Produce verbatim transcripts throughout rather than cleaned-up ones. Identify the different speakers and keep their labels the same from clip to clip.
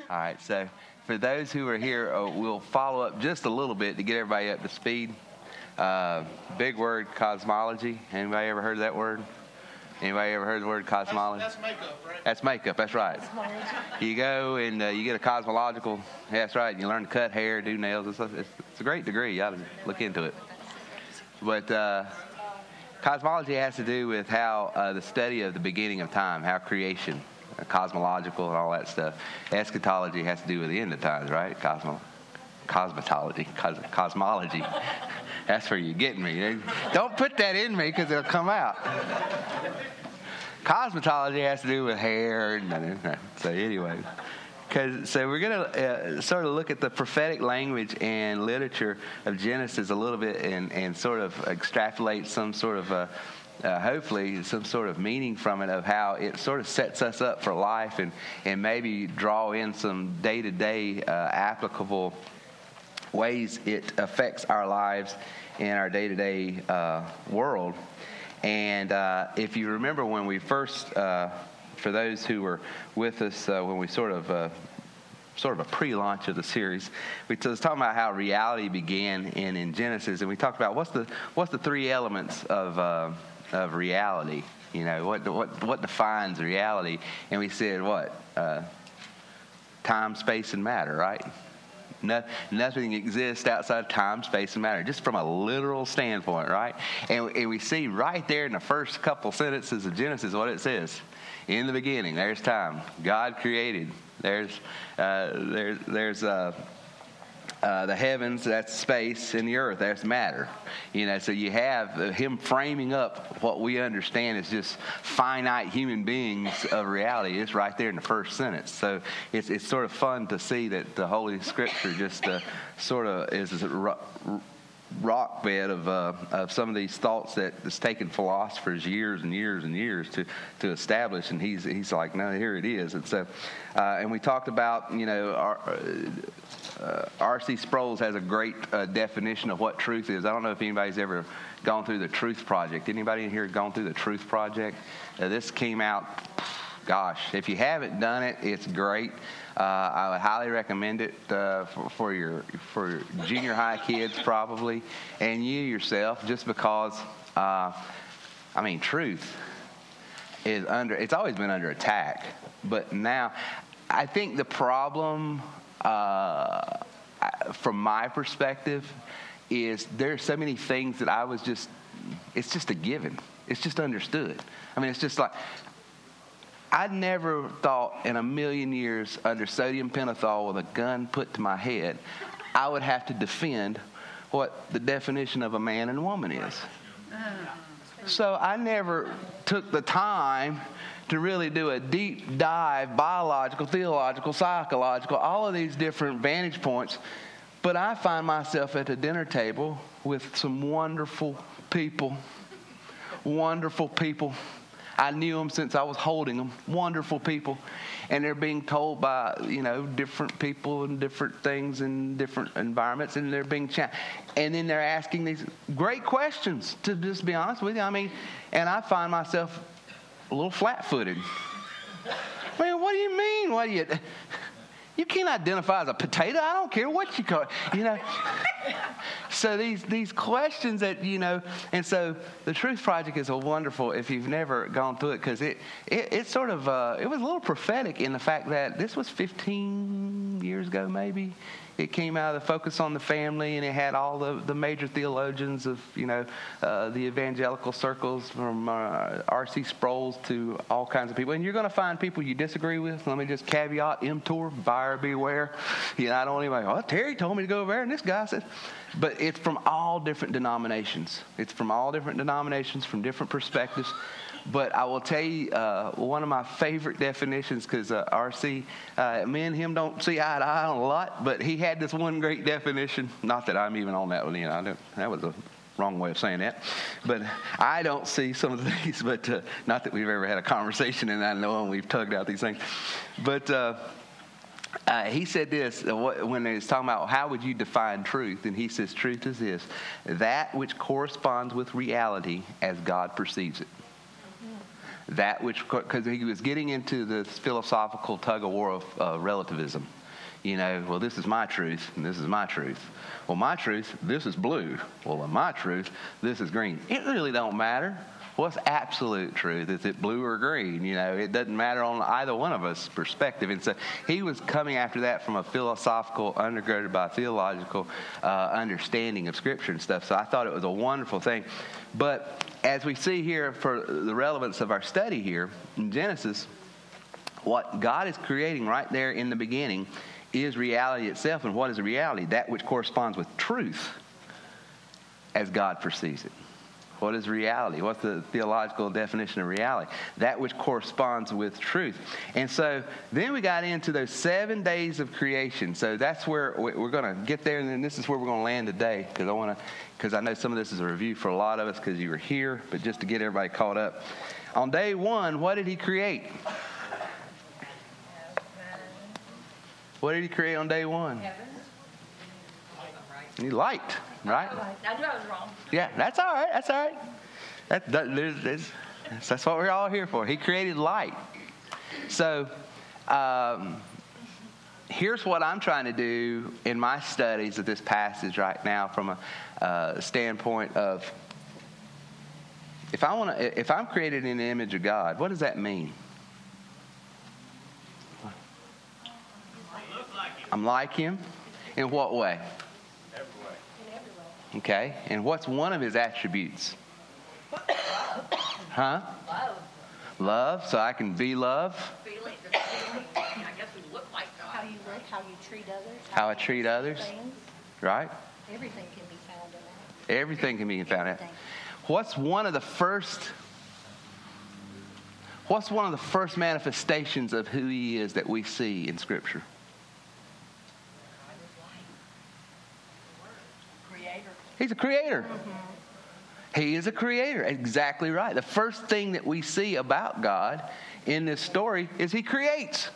Speaker 1: All right, so for those who are here, uh, we'll follow up just a little bit to get everybody up to speed. Uh, big word, cosmology. Anybody ever heard of that word? Anybody ever heard the word cosmology?
Speaker 2: That's, that's makeup, right?
Speaker 1: That's makeup, that's right. You go and uh, you get a cosmological, that's right, you learn to cut hair, do nails. It's a, it's, it's a great degree. You ought to look into it. But uh, cosmology has to do with how uh, the study of the beginning of time, how creation, uh, cosmological and all that stuff. Eschatology has to do with the end of times, right? Cosmo, cosmetology, cos, cosmology. That's where you're getting me. Don't put that in me because it'll come out. Cosmetology has to do with hair. And, so anyway, cause, so we're going to uh, sort of look at the prophetic language and literature of Genesis a little bit and, and sort of extrapolate some sort of, uh, uh, hopefully, some sort of meaning from it of how it sort of sets us up for life and, and maybe draw in some day-to-day uh, applicable ways it affects our lives in our day-to-day uh, world. And uh, if you remember when we first, uh, for those who were with us uh, when we sort of, uh, sort of a pre-launch of the series, we was talking about how reality began in, in Genesis, and we talked about what's the what's the three elements of uh, of reality. You know, what what what defines reality? And we said what uh, time, space, and matter, right? No, nothing exists outside of time, space, and matter, just from a literal standpoint, right? And, and we see right there in the first couple sentences of Genesis what it says. In the beginning, there's time. God created. There's uh, there, there's uh, uh, the heavens, that's space, and the earth, that's matter. You know, so you have uh, him framing up what we understand as just finite human beings of reality. It's right there in the first sentence. So it's it's sort of fun to see that the Holy Scripture just uh, sort of is a rock, rock bed of uh, of some of these thoughts that it's taken philosophers years and years and years to to establish. And he's he's like, no, here it is. And so, uh, and we talked about, you know, our. Uh, Uh, R C Sproul has a great uh, definition of what truth is. I don't know if anybody's ever gone through the Truth Project. Anybody in here gone through the Truth Project? Uh, this came out, gosh, if you haven't done it, it's great. Uh, I would highly recommend it uh, for, for your for your junior high kids probably, and you yourself, just because, uh, I mean, truth is under, it's always been under attack. But now, I think the problem... Uh, from my perspective, is there's so many things that I was just, it's just a given. It's just understood. I mean, it's just like, I never thought in a million years under sodium pentothal with a gun put to my head, I would have to defend what the definition of a man and woman is. So I never took the time to really do a deep dive, biological, theological, psychological, all of these different vantage points. But I find myself at the dinner table with some wonderful people, wonderful people. I knew them since I was holding them, wonderful people. And they're being told by, you know, different people and different things in different environments, and they're being challenged. And then they're asking these great questions, to just be honest with you. I mean, and I find myself a little flat-footed. Man, what do you mean? What do you... You can't identify as a potato. I don't care what you call it, you know. So these these questions that, you know, and so the Truth Project is a wonderful, if you've never gone through it, because it, it, it sort of, uh, it was a little prophetic in the fact that this was fifteen years ago maybe. It came out of the Focus on the Family, and it had all the, the major theologians of, you know, uh, the evangelical circles, from uh, R C Sproul to all kinds of people. And you're going to find people you disagree with. Let me just caveat emptor, buyer beware. You know, I don't even, oh, Terry told me to go over there, and this guy said. But it's from all different denominations. It's from all different denominations, from different perspectives. But I will tell you uh, one of my favorite definitions, because uh, R C, uh, me and him don't see eye to eye on a lot, but he had this one great definition. Not that I'm even on that one, you know, I don't, that was a wrong way of saying that. But I don't see some of these, but uh, not that we've ever had a conversation and I know and we've tugged out these things. But uh, uh, he said this, uh, when he was talking about how would you define truth, and he says truth is this, that which corresponds with reality as God perceives it. that which, because he was getting into this philosophical tug of war of uh, relativism. You know, well, this is my truth, and this is my truth. Well, my truth, this is blue. Well, in my truth, this is green. It really don't matter. What's absolute truth? Is it blue or green? You know, it doesn't matter on either one of us' perspective. And so he was coming after that from a philosophical, undergirded by theological uh, understanding of Scripture and stuff. So I thought it was a wonderful thing. But as we see here, for the relevance of our study here in Genesis, what God is creating right there in the beginning is reality itself. And what is a reality? That which corresponds with truth as God perceives it. What is reality? What's the theological definition of reality? That which corresponds with truth. And so then we got into those seven days of creation. So that's where we're going to get there, and then this is where we're going to land today, because I want to, because I know some of this is a review for a lot of us because you were here, but just to get everybody caught up. On day one, what did he create? What did he create on day one?
Speaker 2: Heaven.
Speaker 1: He light, right?
Speaker 2: I knew I was wrong.
Speaker 1: Yeah, that's all right. That's all right. That, that, there's, there's, that's what we're all here for. He created light. So um, here's what I'm trying to do in my studies of this passage right now from a uh, standpoint of, if I want to, if I'm created in the image of God, what does that mean? I'm like Him. In what way? Okay, and what's one of his attributes? Huh?
Speaker 2: Love.
Speaker 1: Love, so I can be love.
Speaker 2: Feeling, the feeling. I guess we look like God.
Speaker 3: How you look, how you treat others.
Speaker 1: How I treat others.
Speaker 3: Things.
Speaker 1: Right?
Speaker 3: Everything can be found in that.
Speaker 1: Everything can be found out.
Speaker 3: Everything.
Speaker 1: What's one of the first, what's one of the first manifestations of who he is that we see in Scripture? He's a creator. Mm-hmm. He is a creator. Exactly right. The first thing that we see about God in this story is he creates.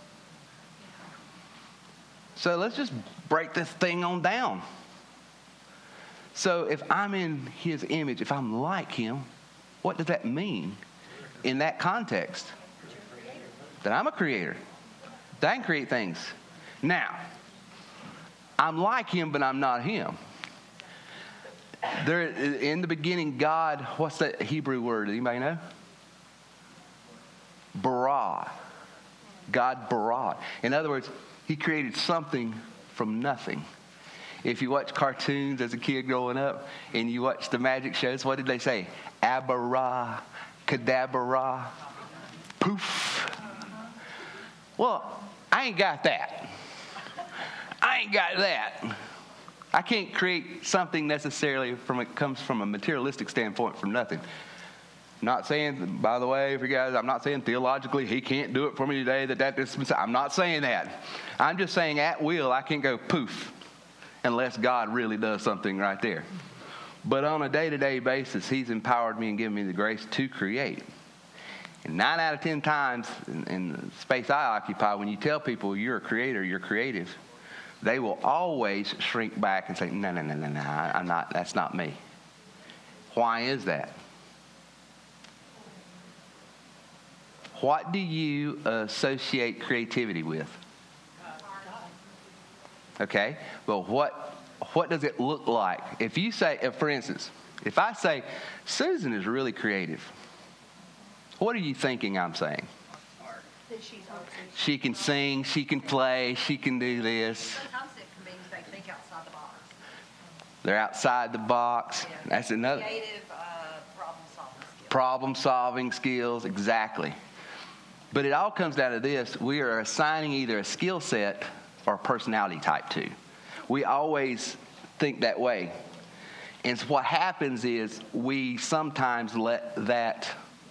Speaker 1: So let's just break this thing on down. So if I'm in his image, if I'm like him, what does that mean in that context? That I'm a creator. That I can create things. Now, I'm like him, but I'm not him. There, in the beginning, God, what's that Hebrew word? Anybody know? Bara. God bara. In other words, he created something from nothing. If you watch cartoons as a kid growing up and you watch the magic shows, what did they say? Abara, kadabara, poof. Well, I ain't got that. I ain't got that. I can't create something necessarily from it comes from a materialistic standpoint from nothing. Not saying, by the way, for you guys, I'm not saying theologically he can't do it for me today. That that is, I'm not saying that. I'm just saying at will I can't go poof unless God really does something right there. But on a day-to-day basis, he's empowered me and given me the grace to create. And nine out of ten times in, in the space I occupy, when you tell people you're a creator, you're creative, they will always shrink back and say, no, no, no, no, no, I'm not, that's not me. Why is that? What do you associate creativity with? Okay, well, what what does it look like? If you say, if, for instance, if I say, Susan is really creative, what are you thinking I'm saying?
Speaker 3: That she's artsy.
Speaker 1: She can sing, she can play, she can do this.
Speaker 2: Sometimes it means they think outside the box.
Speaker 1: They're outside the box.
Speaker 2: Yeah.
Speaker 1: That's another.
Speaker 2: Creative uh, problem-solving skills.
Speaker 1: Problem-solving skills, exactly. But it all comes down to this. We are assigning either a skill set or a personality type to. We always think that way. And so what happens is we sometimes let that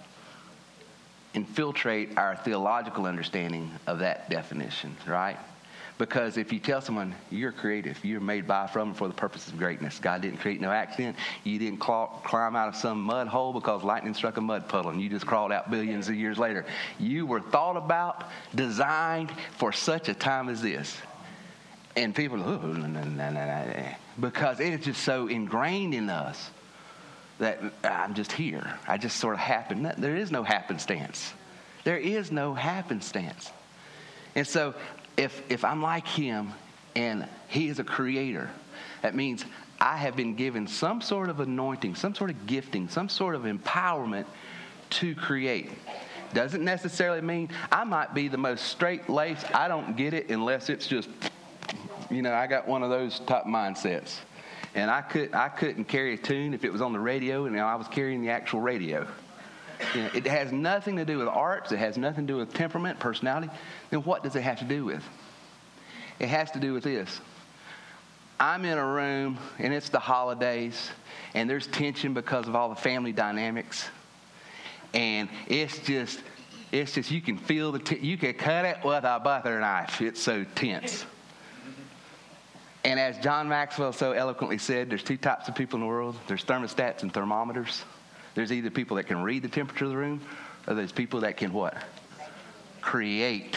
Speaker 1: infiltrate our theological understanding of that definition, right? Because if you tell someone you're creative, you're made by, from, and for the purpose of greatness. God didn't create no accident. You didn't claw, climb out of some mud hole because lightning struck a mud puddle and you just crawled out billions of years later. You were thought about, designed for such a time as this. And people, oh, no, no, no, no, because it is just so ingrained in us that I'm just here. I just sort of happen. There is no happenstance. There is no happenstance. And so if if I'm like him and he is a creator, that means I have been given some sort of anointing, some sort of gifting, some sort of empowerment to create. Doesn't necessarily mean I might be the most straight-laced. I don't get it unless it's just, you know, I got one of those type mindsets. And I, could, I couldn't carry a tune if it was on the radio and I was carrying the actual radio. You know, it has nothing to do with arts. It has nothing to do with temperament, personality. Then what does it have to do with? It has to do with this. I'm in a room, and it's the holidays, and there's tension because of all the family dynamics. And it's just, it's just you can feel the, t- you can cut it with a butter knife. It's so tense. And as John Maxwell so eloquently said, there's two types of people in the world. There's thermostats and thermometers. There's either people that can read the temperature of the room, or there's people that can what? Create.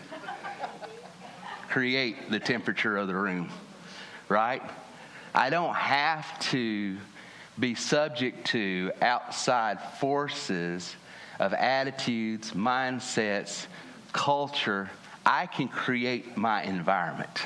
Speaker 1: Create the temperature of the room, right? I don't have to be subject to outside forces of attitudes, mindsets, culture. I can create my environment.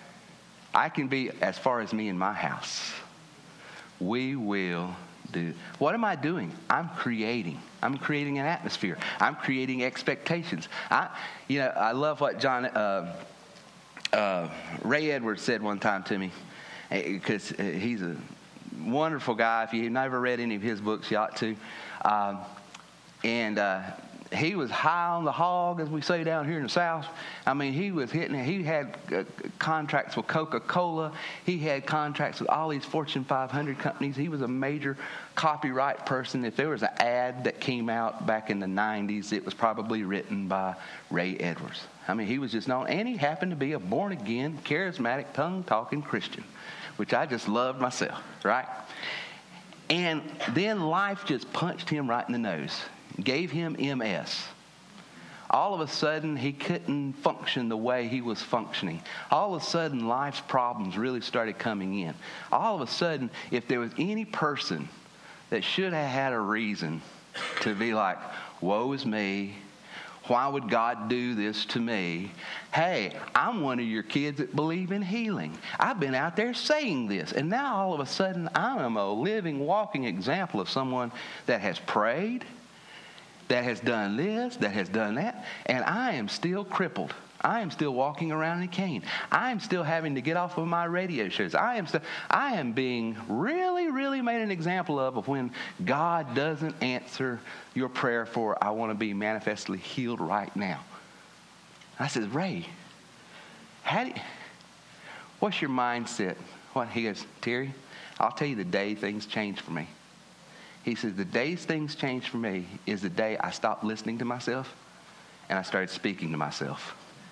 Speaker 1: I can be, as far as me and my house, we will do. What am I doing? I'm creating. I'm creating an atmosphere. I'm creating expectations. I, you know, I love what John uh, uh, Ray Edwards said one time to me, because he's a wonderful guy. If you've never read any of his books, you ought to. Um, and uh, he was high on the hog, as we say down here in the South. I mean, he was hitting it. He had uh, contracts with Coca-Cola. He had contracts with all these Fortune five hundred companies. He was a major copyright person. If there was an ad that came out back in the nineties, it was probably written by Ray Edwards. I mean, he was just known. And he happened to be a born-again, charismatic, tongue-talking Christian, which I just loved myself, right? And then life just punched him right in the nose. Gave him M S. All of a sudden, he couldn't function the way he was functioning. All of a sudden, life's problems really started coming in. All of a sudden, if there was any person that should have had a reason to be like, woe is me, why would God do this to me? Hey, I'm one of your kids that believe in healing. I've been out there saying this. And now all of a sudden, I am a living, walking example of someone that has prayed, that has done this, that has done that, and I am still crippled. I am still walking around in a cane. I am still having to get off of my radio shows. I am still, I am being really, really made an example of, of when God doesn't answer your prayer for, I want to be manifestly healed right now. I said, Ray, how do you, what's your mindset? What? He goes, Terry, I'll tell you the day things changed for me. He says, the days things changed for me is the day I stopped listening to myself and I started speaking to myself.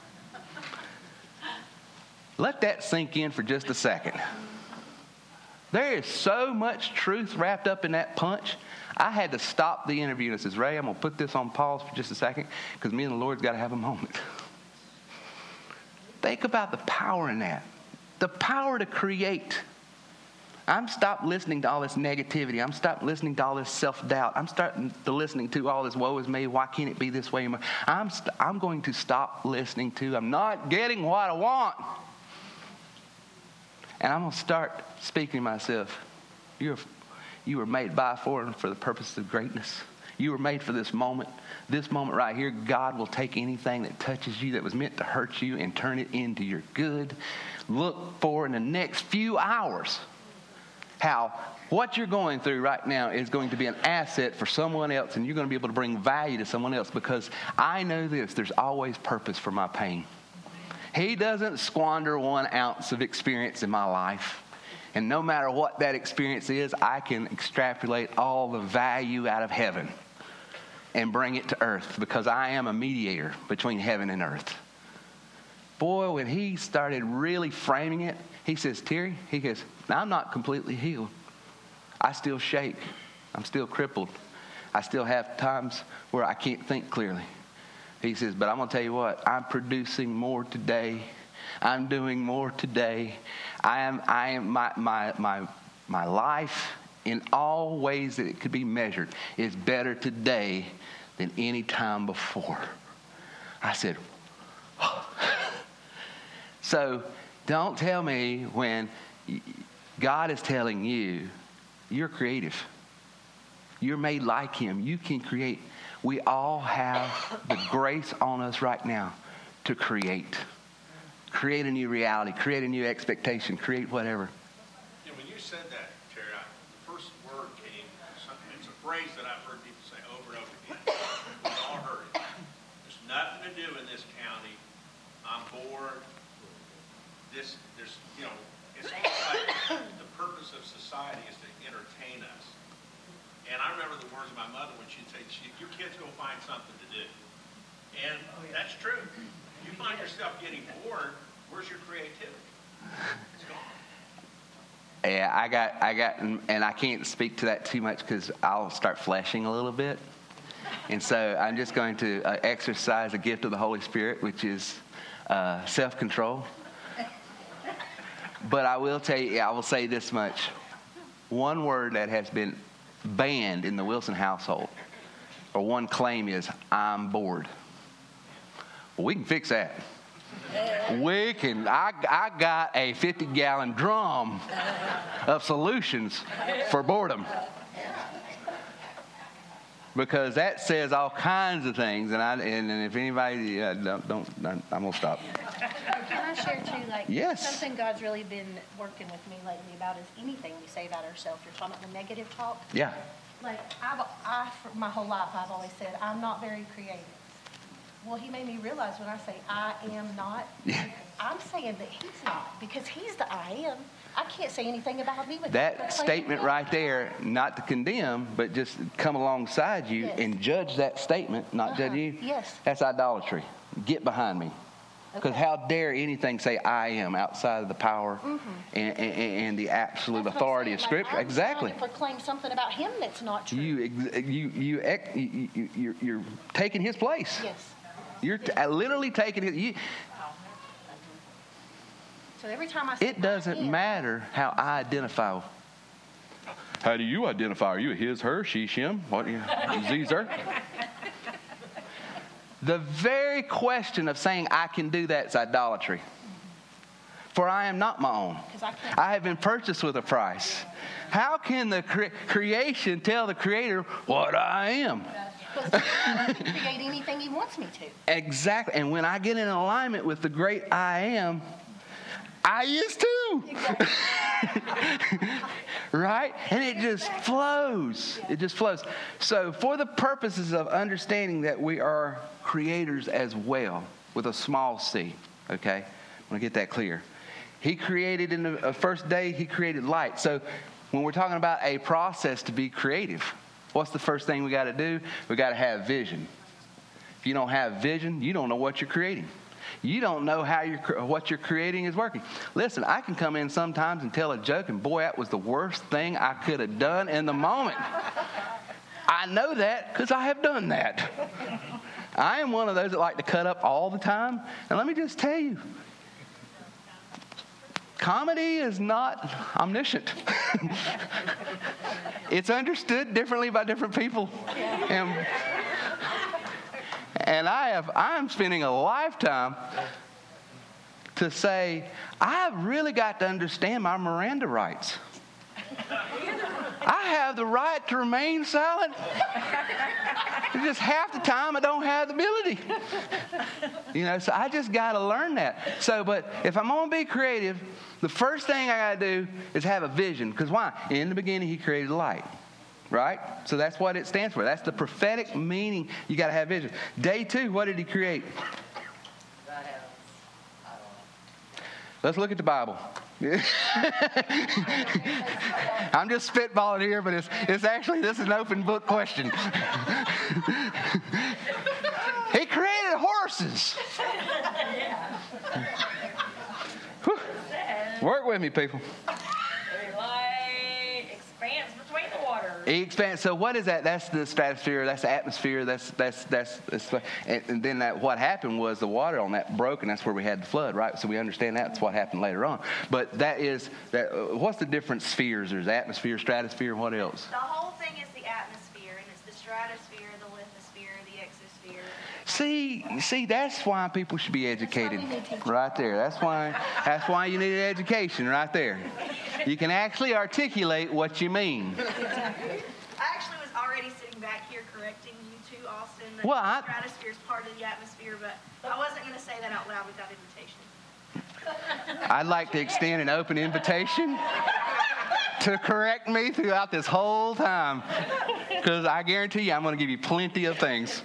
Speaker 1: Let that sink in for just a second. There is so much truth wrapped up in that punch. I had to stop the interview and I says, Ray, I'm going to put this on pause for just a second because me and the Lord's got to have a moment. Think about the power in that. The power to create. I'm stopped listening to all this negativity. I'm stopped listening to all this self-doubt. I'm starting to listening to all this woe is me. Why can't it be this way? I'm, st- I'm going to stop listening to, I'm not getting what I want. And I'm going to start speaking to myself. You're, you were made by, for, and for the purpose of greatness. You were made for this moment. This moment right here, God will take anything that touches you that was meant to hurt you and turn it into your good. Look for in the next few hours how what you're going through right now is going to be an asset for someone else, and you're going to be able to bring value to someone else, because I know this, there's always purpose for my pain. He doesn't squander one ounce of experience in my life. And no matter what that experience is, I can extrapolate all the value out of heaven and bring it to earth, because I am a mediator between heaven and earth. Boy, when he started really framing it, he says, Terry, he goes, now I'm not completely healed. I still shake. I'm still crippled. I still have times where I can't think clearly. He says, but I'm going to tell you what, I'm producing more today. I'm doing more today. I am, I am, my, my, my, my life in all ways that it could be measured is better today than any time before. I said, oh. So don't tell me when God is telling you, you're creative. You're made like him. You can create. We all have the grace on us right now to create. Create a new reality. Create a new expectation. Create whatever.
Speaker 4: Yeah, when you said that, Terry, I, the first word came, something, it's a phrase that I've heard people say over and over again. We've all heard it. There's nothing to do in this county. I'm bored. This, there's, you know, it's like the purpose of society is to entertain us. And I remember the words of my mother when she'd say, your kids go find something to do. And that's true. You find yourself getting bored, where's your creativity? It's gone.
Speaker 1: Yeah, I got, I got, and I can't speak to that too much because I'll start fleshing a little bit. And so I'm just going to uh, exercise the gift of the Holy Spirit, which is uh, self-control. But I will tell you, I will say this much. One word that has been banned in the Wilson household, or one claim is, I'm bored. Well, we can fix that. We can. I, I got a fifty-gallon drum of solutions for boredom. Because that says all kinds of things, and I and, and if anybody uh, don't, don't, I'm gonna stop.
Speaker 3: Can I share too, like,
Speaker 1: Yes.
Speaker 3: something God's really been working with me lately about is anything we say about ourselves. You're talking about the negative talk.
Speaker 1: Yeah.
Speaker 3: Like, I've, I, for my whole life, I've always said, I'm not very creative. Well, he made me realize when I say I am not,
Speaker 1: Yeah.
Speaker 3: I'm saying that he's not, because he's the I am. I can't say anything about me. Without
Speaker 1: That
Speaker 3: proclaiming
Speaker 1: statement
Speaker 3: him.
Speaker 1: right there, not to condemn, but just come alongside you
Speaker 3: Yes.
Speaker 1: and judge that statement, not
Speaker 3: Uh-huh.
Speaker 1: judge you.
Speaker 3: Yes.
Speaker 1: That's idolatry. Get behind me. Because
Speaker 3: Okay.
Speaker 1: how dare anything say I am outside of the power
Speaker 3: Mm-hmm.
Speaker 1: and, and, and the absolute
Speaker 3: That's what I'm
Speaker 1: authority of
Speaker 3: saying.
Speaker 1: Scripture?
Speaker 3: Like, I'm
Speaker 1: Exactly.
Speaker 3: trying to proclaim something about him that's not true.
Speaker 1: You, ex- you, you, ex- you, you, you're, you're taking his place.
Speaker 3: Yes.
Speaker 1: You're t- uh, literally taking his. You,
Speaker 3: So every time I say
Speaker 1: it doesn't
Speaker 3: I am,
Speaker 1: matter how I identify. How do you identify? Are you a his, her, she, him? What? Z's, her? The very question of saying I can do that is idolatry. For I am not my own.
Speaker 3: 'Cause I can't-
Speaker 1: I have been purchased with a price. How can the cre- creation tell the Creator what I am?
Speaker 3: Because he can create anything he wants me to.
Speaker 1: Exactly. And when I get in alignment with the great I am, I is too. Right? And it just flows. It just flows. So for the purposes of understanding that we are creators as well, with a small c, okay? I want to get that clear. He created in the first day, he created light. So when we're talking about a process to be creative, what's the first thing we got to do? We got to have vision. If you don't have vision, you don't know what you're creating. You don't know how you're, what you're creating is working. Listen, I can come in sometimes and tell a joke, and boy, that was the worst thing I could have done in the moment. I know that because I have done that. I am one of those that like to cut up all the time. And let me just tell you, comedy is not omniscient. It's understood differently by different people. And, and I have, I'm spending a lifetime to say, I've really got to understand my Miranda rights. I have the right to remain silent. Just half the time I don't have the ability. You know, so I just got to learn that. So, but if I'm going to be creative, the first thing I got to do is have a vision. Because why? In the beginning, he created light. Right? So that's what it stands for. That's the prophetic meaning. You got to have vision. Day two, what did he create? Let's look at the Bible. I'm just spitballing here, but it's it's actually, this is an open book question. He created horses. Whew. Work with me, people.
Speaker 2: Light expands between the waters.
Speaker 1: He expands. So what is that? That's the stratosphere. That's the atmosphere. That's that's that's. that's and, and then that what happened was the water on that broke, and that's where we had the flood, right? So we understand that's what happened later on. But that is that. Uh, what's the different spheres? There's atmosphere, stratosphere, and what else?
Speaker 5: The whole thing is the atmosphere, and it's the stratosphere, the lithosphere, the
Speaker 1: See, see, that's why people should be educated. Right there. That's why. That's why you need an education. Right there. You can actually articulate what you mean.
Speaker 5: I actually was already sitting back here correcting you too, Austin. The
Speaker 1: Well, I-
Speaker 5: stratosphere is part of the atmosphere, but I wasn't going to say that out loud without invitation.
Speaker 1: I'd like to extend an open invitation to correct me throughout this whole time, because I guarantee you I'm going to give you plenty of things.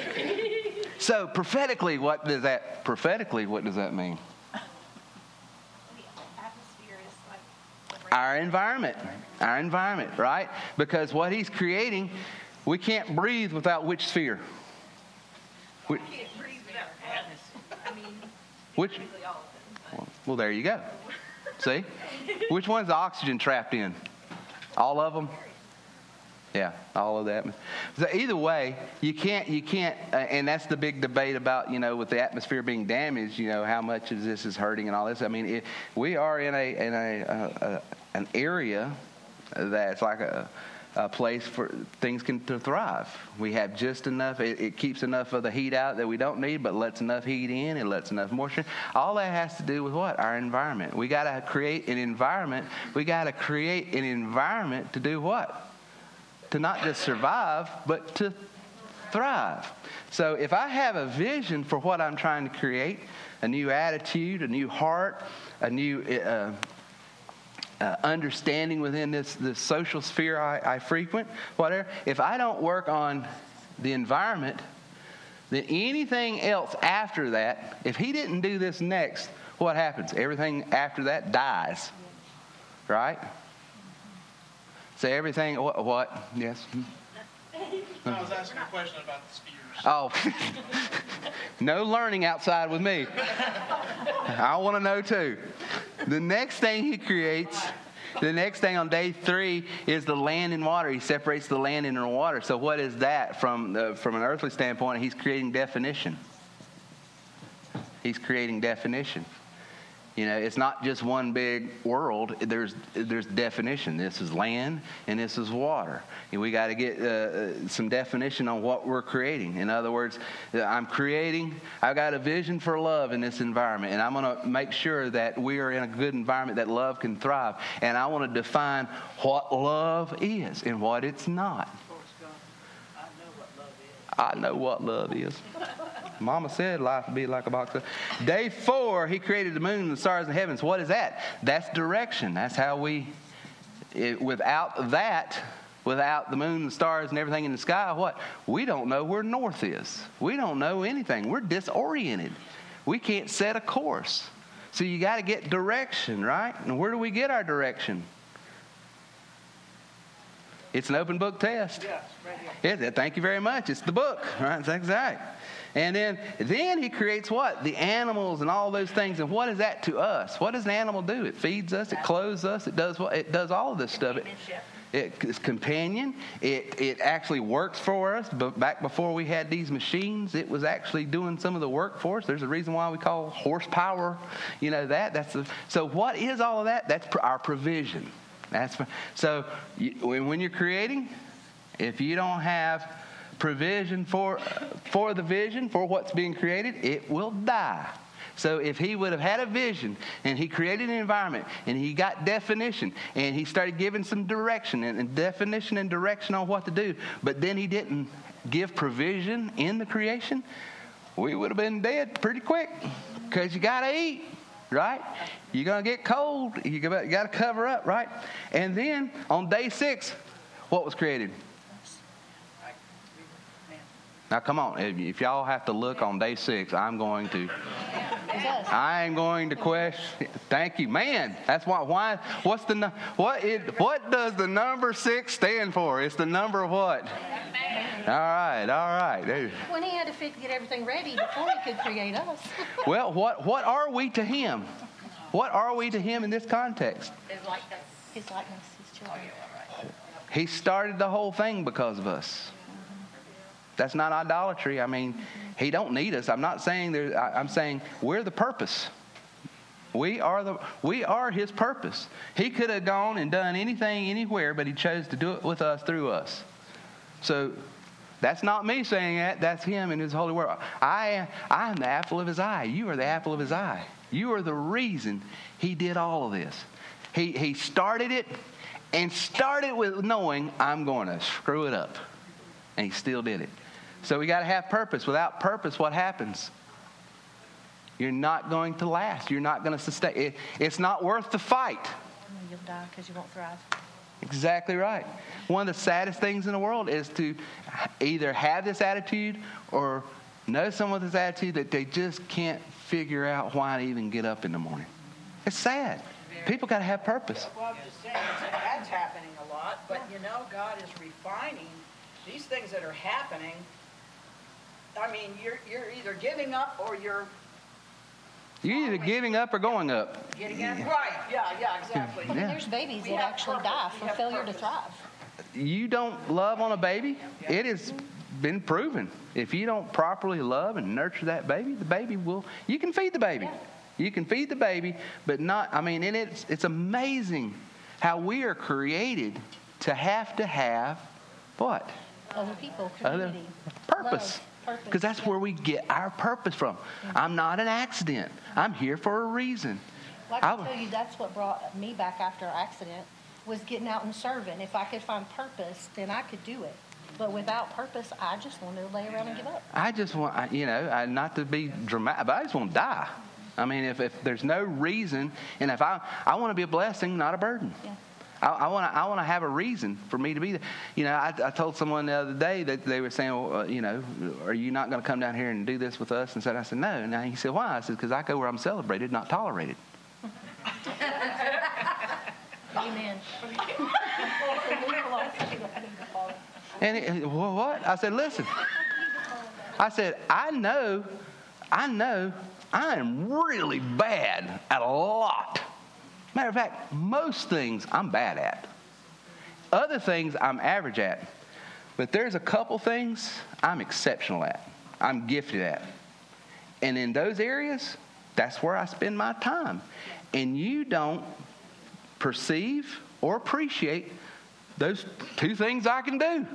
Speaker 1: So prophetically, what does that prophetically what does that mean?
Speaker 5: The atmosphere is like
Speaker 1: Our environment, our environment, right? Because what he's creating, we can't breathe without which sphere? Which,
Speaker 5: I can't breathe without atmosphere. I mean,
Speaker 1: which?
Speaker 5: basically all of them.
Speaker 1: Well, well, there you go. See? Which one's the oxygen trapped in? All of them? Yeah, all of that. So either way, you can't, you can't, uh, and that's the big debate about, you know, with the atmosphere being damaged, you know, how much of this is hurting and all this. I mean, it, we are in a, in a, uh, uh, an area that's like a, a place for things can to thrive. We have just enough, it, it keeps enough of the heat out that we don't need, but lets enough heat in, it lets enough moisture. All that has to do with what? Our environment. We got to create an environment. We got to create an environment to do what? To not just survive, but to thrive. So if I have a vision for what I'm trying to create, a new attitude, a new heart, a new uh, uh, understanding within this, this social sphere I, I frequent, whatever, if I don't work on the environment, then anything else after that, if he didn't do this next, what happens? Everything after that dies. Right? So everything, what? what? Yes?
Speaker 6: I was asking a question about the spheres.
Speaker 1: Oh, no learning outside with me. I want to know too. The next thing he creates, the next thing on day three is the land and water. He separates the land and the water. So what is that from the, from an earthly standpoint? He's creating definition. He's creating definition. You know, it's not just one big world. There's there's definition. This is land and this is water. And we got to get uh, some definition on what we're creating. In other words, I'm creating, I've got a vision for love in this environment. And I'm going to make sure that we are in a good environment that love can thrive. And I want to define what love is and what it's not. I know what love is. Mama said life would be like a box of... Day four, he created the moon and the stars in the heavens. What is that? That's direction. That's how we... It, without that, without the moon and the stars and everything in the sky, what? We don't know where north is. We don't know anything. We're disoriented. We can't set a course. So you got to get direction, right? And where do we get our direction? It's an open book test.
Speaker 6: Yes, right here.
Speaker 1: Yeah, thank you very much. It's the book, right? That's exact. And then, then he creates what? The animals and all those things. And what is that to us? What does an animal do? It feeds us. It clothes us. It does what? It does all of this stuff. It, it, it's companion. It it actually works for us. But back before we had these machines, it was actually doing some of the work for us. There's a reason why we call horsepower, you know, that. That's the, so what is all of that? That's our provision. That's so you, when you're creating, if you don't have provision for for the vision for what's being created, it will die. So if he would have had a vision and he created an environment and he got definition and he started giving some direction and, and definition and direction on what to do, but then he didn't give provision in the creation, we would have been dead pretty quick, because you got to eat. Right? You're going to get cold. You got to cover up, right? And then on day six, what was created? Now, come on. If, if y'all have to look on day six, I'm going to. I am going to question. Thank you, man. That's why. Why? What's the what? It, what does the number six stand for? It's the number of what? All right, all right.
Speaker 3: When he had to fit to get everything ready before he could create us.
Speaker 1: Well, what what are we to him? What are we to him in this context?
Speaker 3: His likeness. His likeness, his children.
Speaker 1: He started the whole thing because of us. That's not idolatry. I mean, he don't need us. I'm not saying there. I'm saying we're the purpose. We are the we are his purpose. He could have gone and done anything anywhere, but he chose to do it with us, through us. So That's not me saying that. That's him in his holy word. I, I am the apple of his eye. You are the apple of his eye. You are the reason he did all of this. He, he started it and started with knowing I'm going to screw it up. And he still did it. So we got to have purpose. Without purpose, what happens? You're not going to last. You're not going to sustain. It, it's not worth the fight.
Speaker 3: You'll die because you won't thrive.
Speaker 1: Exactly right. One of the saddest things in the world is to either have this attitude or know someone with this attitude that they just can't figure out why to even get up in the morning. It's sad. People got to have purpose.
Speaker 7: Well, I'm just saying, that's happening a lot, but you know, God is refining these things that are happening. I mean, you're you're either giving up or you're
Speaker 1: You're either giving up or going up.
Speaker 7: getting up. Right, yeah, yeah, exactly.
Speaker 3: I mean,
Speaker 1: Yeah.
Speaker 3: there's babies
Speaker 7: We
Speaker 3: that
Speaker 7: have
Speaker 3: actually
Speaker 7: purpose.
Speaker 3: die
Speaker 7: We
Speaker 3: for
Speaker 7: have
Speaker 3: failure to
Speaker 7: purpose.
Speaker 3: thrive.
Speaker 1: You don't love on a baby, it has been proven. If you don't properly love and nurture that baby, the baby will, you can feed the baby. You can feed the baby, but not, I mean, and it's, it's amazing how we are created to have to have what?
Speaker 3: Other people,
Speaker 1: Other
Speaker 3: community,
Speaker 1: purpose.
Speaker 3: love, purpose,
Speaker 1: Because that's
Speaker 3: yeah.
Speaker 1: where we get our purpose from. I'm not an accident. I'm here for a reason.
Speaker 3: Like
Speaker 1: I
Speaker 3: I
Speaker 1: w-
Speaker 3: tell you, that's what brought me back after our accident, was getting out and serving. If I could find purpose, then I could do it. But without purpose, I just wanted to lay around and give up.
Speaker 1: I just want, I- you know, I, not to be dramatic, but I just want to die. I mean, if, if there's no reason, and if I, I want to be a blessing, not a burden.
Speaker 3: Yeah.
Speaker 1: I, I want to I want to have a reason for me to be there. You know, I, I told someone the other day that they were saying, well, uh, you know, are you not going to come down here and do this with us? And said, I said, no. And he said, why? I said, because I go where I'm celebrated, not tolerated.
Speaker 3: Amen.
Speaker 1: And it, well, what? I said, listen. I said, I know, I know I am really bad at a lot. Matter of fact, most things I'm bad at. Other things I'm average at. But there's a couple things I'm exceptional at. I'm gifted at. And in those areas, that's where I spend my time. And you don't perceive or appreciate those two things I can do.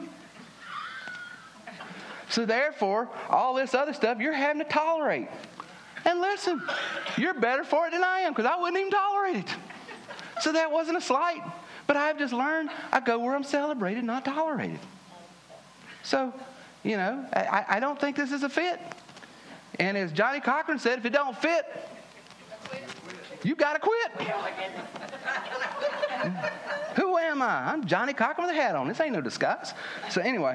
Speaker 1: So therefore, all this other stuff you're having to tolerate. And listen, you're better for it than I am, because I wouldn't even tolerate it. So that wasn't a slight. But I've just learned I go where I'm celebrated, not tolerated. So, you know, I, I don't think this is a fit. And as Johnny Cochran said, if it don't fit, you got to quit. Who am I? I'm Johnny Cochran with a hat on. This ain't no disguise. So anyway,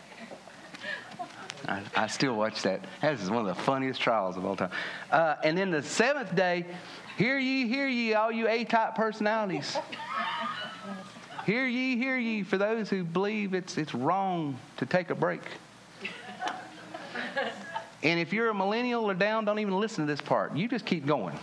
Speaker 1: I, I still watch that. That is one of the funniest trials of all time. Uh, and then the seventh day, hear ye, hear ye, all you A-type personalities. Hear ye, hear ye, for those who believe it's it's wrong to take a break. And if you're a millennial or down, don't even listen to this part. You just keep going.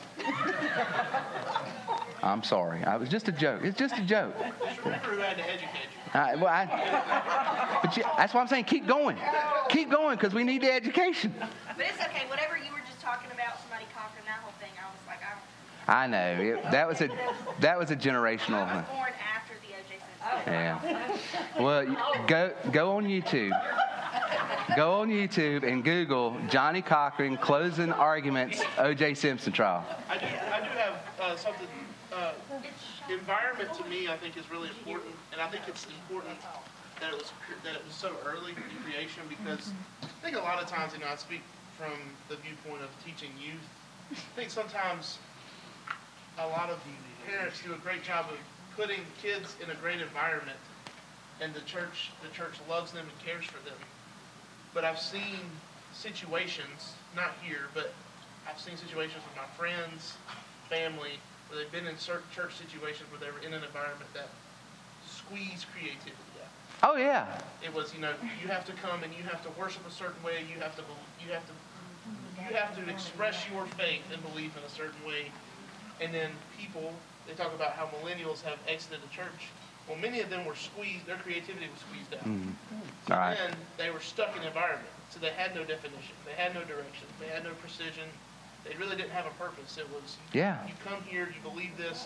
Speaker 1: I'm sorry. I was just a joke. It's just a joke.
Speaker 6: Just remember who had to educate you.
Speaker 1: I, well, I, but you, that's why I'm saying keep going. Keep going, because we need the education.
Speaker 5: But it's okay. Whatever you were just talking about, somebody conquering that whole thing, I was like, I don't.
Speaker 1: I know. It, that was a that was a generational
Speaker 5: I was
Speaker 1: thing.
Speaker 5: born after the O J Simpson.
Speaker 1: Yeah. Well, you- go go on YouTube. Go on YouTube and Google Johnny Cochran closing arguments O J Simpson trial.
Speaker 6: I do, I do have uh, something. Uh, environment to me, I think, is really important, and I think it's important that it was that it was so early in creation, because I think a lot of times, you know, I speak from the viewpoint of teaching youth. I think sometimes a lot of parents do a great job of putting kids in a great environment, and the church the church loves them and cares for them. But I've seen situations, not here, but I've seen situations with my friends, family, where they've been in certain church situations where they were in an environment that squeezed creativity out.
Speaker 1: Oh yeah.
Speaker 6: It was, you know, you have to come and you have to worship a certain way. You have to, you have to, you have to express your faith and belief in a certain way. And then people, they talk about how millennials have exited the church. Well, many of them were squeezed. Their creativity was squeezed out.
Speaker 1: Mm.
Speaker 6: So
Speaker 1: All right.
Speaker 6: then they were stuck in an environment. So they had no definition. They had no direction. They had no precision. They really didn't have a purpose. It was,
Speaker 1: Yeah.
Speaker 6: you come here, you believe this,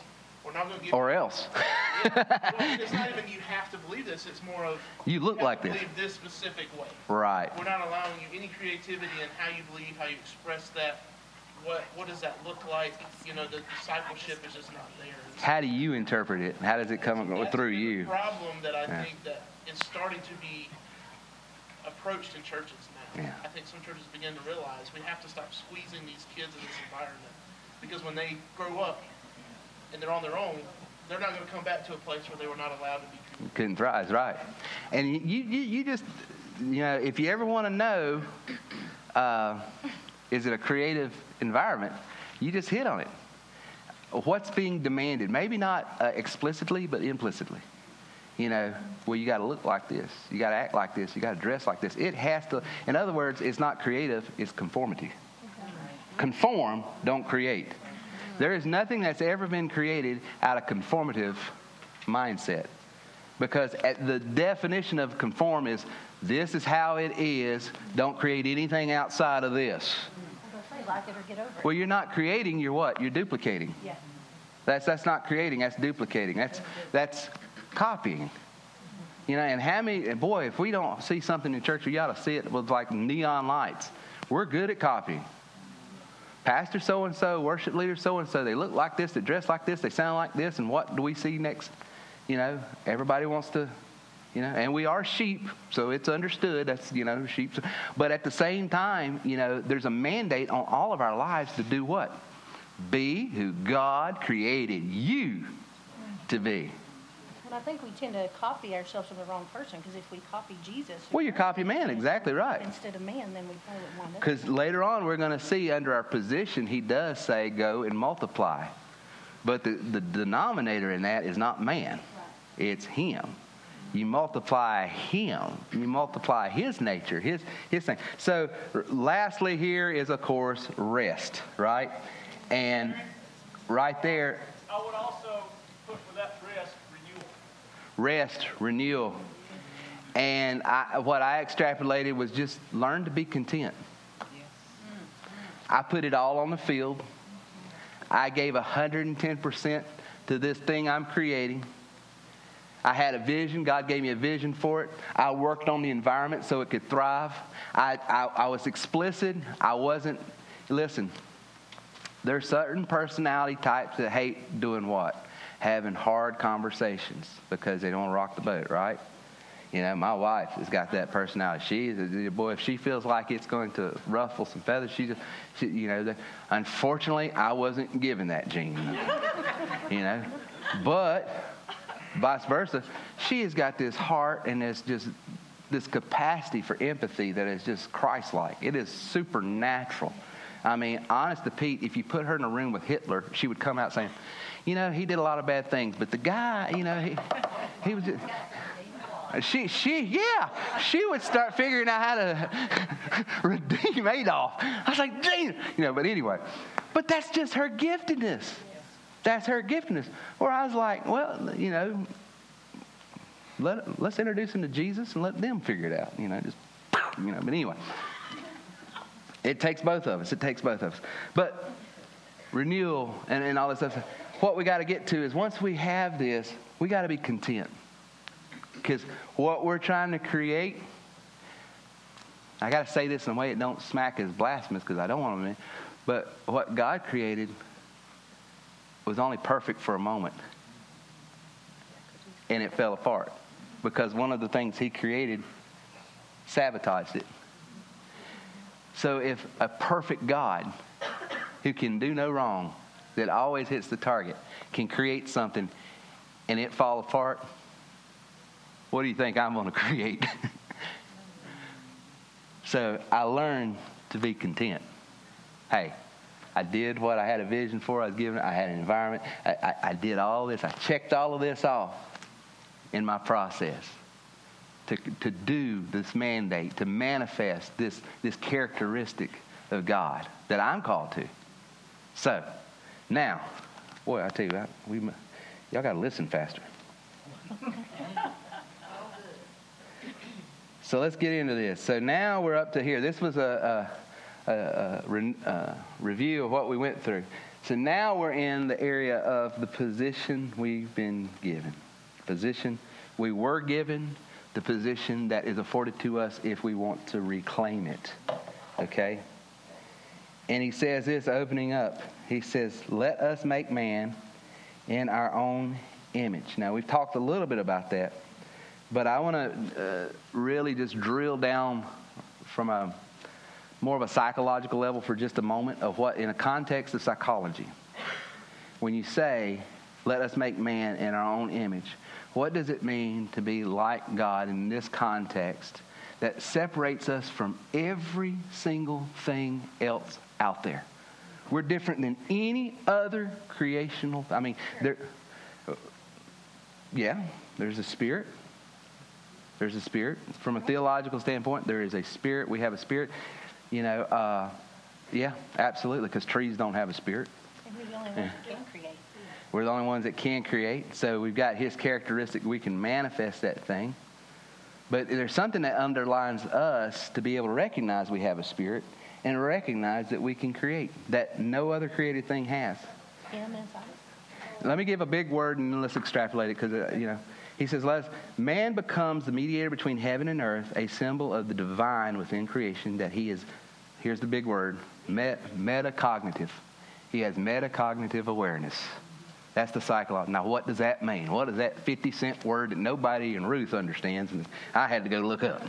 Speaker 6: we're not going to give
Speaker 1: Or
Speaker 6: you,
Speaker 1: else.
Speaker 6: Yeah, well, it's not even you have to believe this. It's more of
Speaker 1: You look
Speaker 6: have
Speaker 1: like
Speaker 6: to
Speaker 1: this.
Speaker 6: believe this specific way.
Speaker 1: Right.
Speaker 6: We're not allowing you any creativity in how you believe, how you express that. What what does that look like? You know, the discipleship is just not there. It's,
Speaker 1: How do you interpret it? How does it come
Speaker 6: that's
Speaker 1: through
Speaker 6: been
Speaker 1: you?
Speaker 6: The problem that I
Speaker 1: Yeah.
Speaker 6: think that is starting to be approached in churches now.
Speaker 1: Yeah.
Speaker 6: I think some churches begin to realize we have to stop squeezing these kids in this environment, because when they grow up and they're on their own, they're not going to come back to a place where they were not allowed to be creative.
Speaker 1: Couldn't thrive, right? And you, you, you just, you know, if you ever want to know, uh, is it a creative environment? You just hit on it. What's being demanded? Maybe not uh, explicitly, but implicitly. You know, well, you got to look like this. You got to act like this. You got to dress like this. It has to. In other words, it's not creative. It's conformity. Conform, don't create. There is nothing that's ever been created out of conformative mindset. Because at the definition of conform is, this is how it is. Don't create anything outside of this.
Speaker 3: Like it or get over it.
Speaker 1: Well, you're not creating. You're what? You're duplicating.
Speaker 3: Yeah.
Speaker 1: That's that's not creating. That's duplicating. That's that's copying. You know, and how many? And boy, if we don't see something in church, we ought to see it with like neon lights. We're good at copying. Pastor so and so, worship leader so and so. They look like this. They dress like this. They sound like this. And what do we see next? You know, everybody wants to. You know, and we are sheep, so it's understood. That's, you know, sheep. But at the same time, you know, there's a mandate on all of our lives to do what? Be who God created you to be.
Speaker 3: Well, I think we tend to copy ourselves from the wrong person, because if we copy Jesus,
Speaker 1: Well, you copy man, exactly right.
Speaker 3: instead of man, then we probably would wind up.
Speaker 1: Because later on, we're going to see under our position, he does say, go and multiply. But the, the denominator in that is not man. It's him. You multiply him. You multiply his nature, his his thing. So lastly here is, of course, rest, right? And right there,
Speaker 8: I would also put for that rest, renewal.
Speaker 1: rest, renewal. And I, what I extrapolated was just learn to be content. I put it all on the field. I gave one hundred ten percent to this thing I'm creating. I had a vision. God gave me a vision for it. I worked on the environment so it could thrive. I, I, I was explicit. I wasn't, listen, there's certain personality types that hate doing what? Having hard conversations because they don't want to rock the boat, right? You know, my wife has got that personality. She is, boy, if she feels like it's going to ruffle some feathers, she just, she, you know, the, unfortunately, I wasn't given that gene, you know. But vice versa, she has got this heart and this just this capacity for empathy that is just Christ-like. It is supernatural. I mean, honest to Pete, if you put her in a room with Hitler, she would come out saying, you know, he did a lot of bad things, but the guy, you know, he he was just, she she yeah, she would start figuring out how to redeem Adolf. I was like, dang, you know, but anyway, but that's just her giftedness. That's her giftedness. Where I was like, well, you know, let, let's introduce them to Jesus and let them figure it out. You know, just, you know, but anyway. It takes both of us. It takes both of us. But renewal and, and all this stuff, what we got to get to is once we have this, we got to be content. Because what we're trying to create, I got to say this in a way it don't smack as blasphemous because I don't want to, but what God created was only perfect for a moment. And it fell apart because one of the things he created sabotaged it. So if a perfect God who can do no wrong, that always hits the target, can create something and it fall apart, what do you think I'm going to create? So I learned to be content. Hey, I did what I had a vision for. I was given. I had an environment. I, I, I did all this. I checked all of this off in my process to to do this mandate, to manifest this this characteristic of God that I'm called to. So now, boy, I tell you, I, we y'all got to listen faster. So let's get into this. So now we're up to here. This was a. a A, a, a review of what we went through. So now we're in the area of the position we've been given. Position we were given, the position that is afforded to us if we want to reclaim it. Okay? And he says this, opening up. He says, let us make man in our own image. Now, we've talked a little bit about that, but I want to uh, really just drill down from a more of a psychological level for just a moment of what, in a context of psychology, when you say, let us make man in our own image, what does it mean to be like God in this context that separates us from every single thing else out there? We're different than any other creational, I mean, there, yeah, there's a spirit. There's a spirit. From a theological standpoint, there is a spirit. We have a spirit. You know, uh, yeah, absolutely, because trees don't have a spirit.
Speaker 3: And we're the only ones that can create.
Speaker 1: We're the only ones that can create. So we've got his characteristic. We can manifest that thing. But there's something that underlines us to be able to recognize we have a spirit and recognize that we can create, that no other created thing has.
Speaker 3: Him inside.
Speaker 1: Let me give a big word and let's extrapolate it because, uh, you know, he says, let us, man becomes the mediator between heaven and earth, a symbol of the divine within creation that he is, here's the big word, met, metacognitive. He has metacognitive awareness. That's the psychology. Now, what does that mean? What is that fifty cent word that nobody in Ruth understands? And I had to go look up.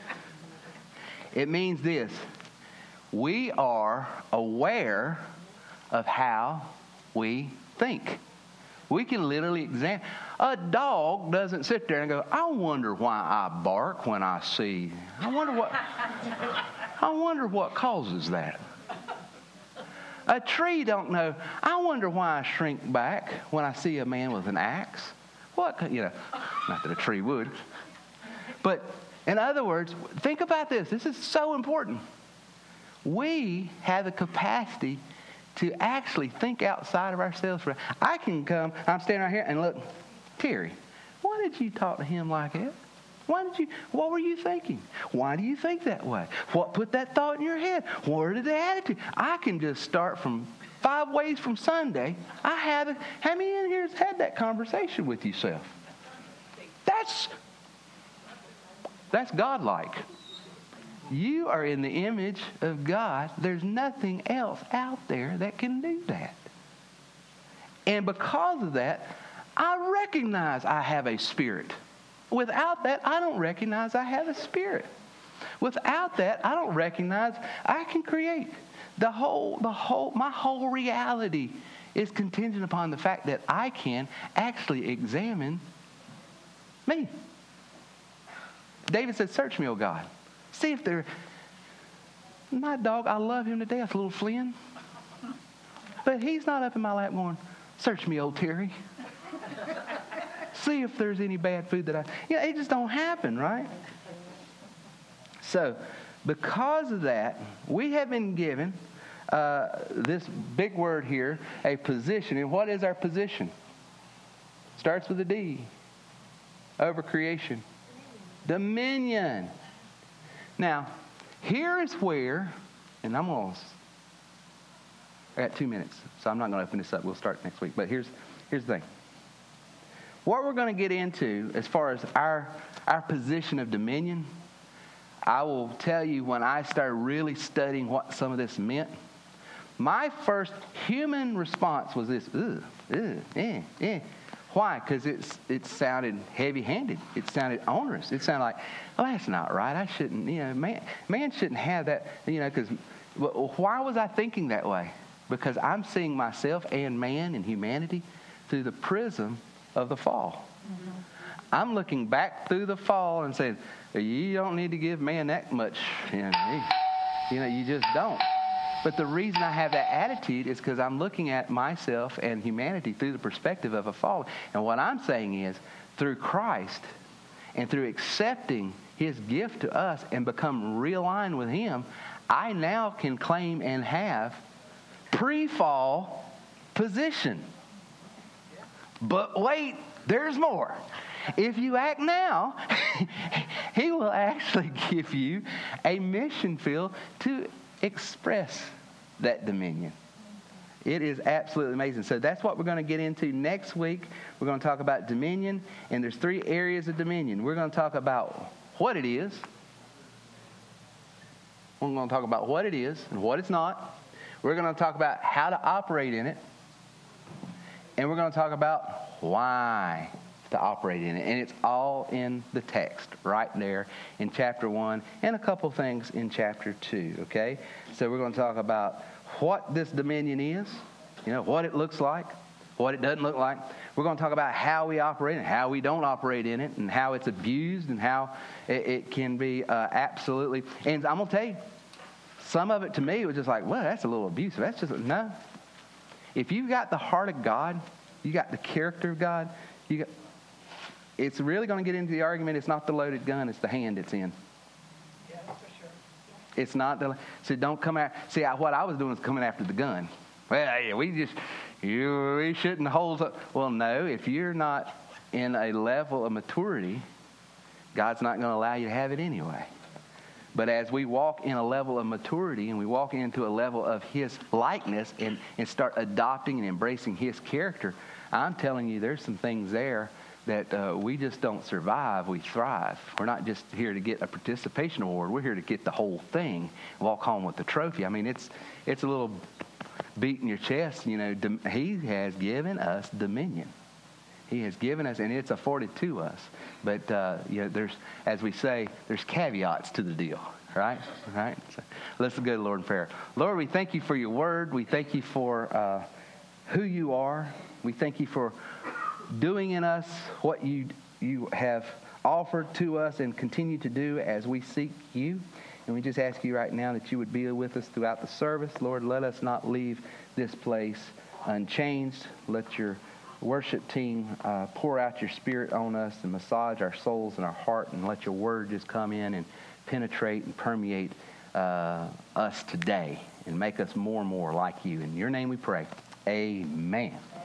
Speaker 1: It means this. We are aware of how we think. We can literally examine. A dog doesn't sit there and go, I wonder why I bark when I see. I wonder what, I wonder what causes that. A tree don't know, I wonder why I shrink back when I see a man with an axe. What, you know, not that a tree would. But in other words, think about this. This is so important. We have the capacity to actually think outside of ourselves. I can come, I'm standing right here and look, Terry, why did you talk to him like that? Why did you, what were you thinking? Why do you think that way? What put that thought in your head? Where did the attitude? I can just start from five ways from Sunday. I haven't, how many in here has had that conversation with yourself? That's, that's godlike. You are in the image of God. There's nothing else out there that can do that. And because of that, I recognize I have a spirit. Without that, I don't recognize I have a spirit. Without that, I don't recognize I can create. The whole, the whole, my whole reality is contingent upon the fact that I can actually examine me. David said, search me, O God. See if there, my dog, I love him to death, little Flynn. But he's not up in my lap going, search me, old Terry. See if there's any bad food that I, yeah, it just don't happen, right? So, because of that, we have been given uh, this big word here, a position. And what is our position? Starts with a D. Over creation. Dominion. Now, here is where, and I'm going to, I got two minutes, so I'm not going to open this up. We'll start next week. But here's here's the thing. What we're going to get into as far as our our position of dominion, I will tell you when I started really studying what some of this meant, my first human response was this, ugh, ugh, eh, eh. Why? Because it's it sounded heavy-handed. It sounded onerous. It sounded like, oh, that's not right. I shouldn't, you know, man, man shouldn't have that, you know, because why was I thinking that way? Because I'm seeing myself and man and humanity through the prism of the fall. Mm-hmm. I'm looking back through the fall and saying, you don't need to give man that much. You know, you know, you just don't. But the reason I have that attitude is because I'm looking at myself and humanity through the perspective of a fall. And what I'm saying is, through Christ and through accepting his gift to us and become realigned with him, I now can claim and have pre-fall position. But wait, there's more. If you act now, he will actually give you a mission field to express that dominion. It is absolutely amazing. So that's what we're going to get into next week. We're going to talk about dominion, and there's three areas of dominion. We're going to talk about what it is. We're going to talk about what it is and what it's not. We're going to talk about how to operate in it. And we're going to talk about why to operate in it. And it's all in the text right there in chapter one and a couple things in chapter two, okay? So we're going to talk about what this dominion is, you know, what it looks like, what it doesn't look like. We're going to talk about how we operate and how we don't operate in it, and how it's abused and how it, it can be uh, absolutely. And I'm going to tell you, some of it to me was just like, well, that's a little abusive. That's just, no. If you've got the heart of God, you got the character of God, you got, it's really going to get into the argument, it's not the loaded gun, it's the hand it's in.
Speaker 7: Yeah, for sure.
Speaker 1: It's not the, so don't come out. See, I, what I was doing was coming after the gun. Well, yeah, we just, you, we shouldn't hold up. Well, no, if you're not in a level of maturity, God's not going to allow you to have it anyway. But as we walk in a level of maturity and we walk into a level of His likeness and, and start adopting and embracing His character, I'm telling you, there's some things there that uh, we just don't survive, we thrive. We're not just here to get a participation award. We're here to get the whole thing, walk home with the trophy. I mean, it's it's a little beat in your chest. You know, dom- He has given us dominion. He has given us, and it's afforded to us. But, uh, you know, there's, as we say, there's caveats to the deal, right? Right? So let's go to the Lord in prayer. Lord, we thank you for your word. We thank you for uh, who you are. We thank you for doing in us what you you have offered to us and continue to do as we seek you. And we just ask you right now that you would be with us throughout the service. Lord, let us not leave this place unchanged. Let your worship team uh, pour out your spirit on us and massage our souls and our heart, and let your word just come in and penetrate and permeate uh, us today and make us more and more like you. In your name we pray. Amen.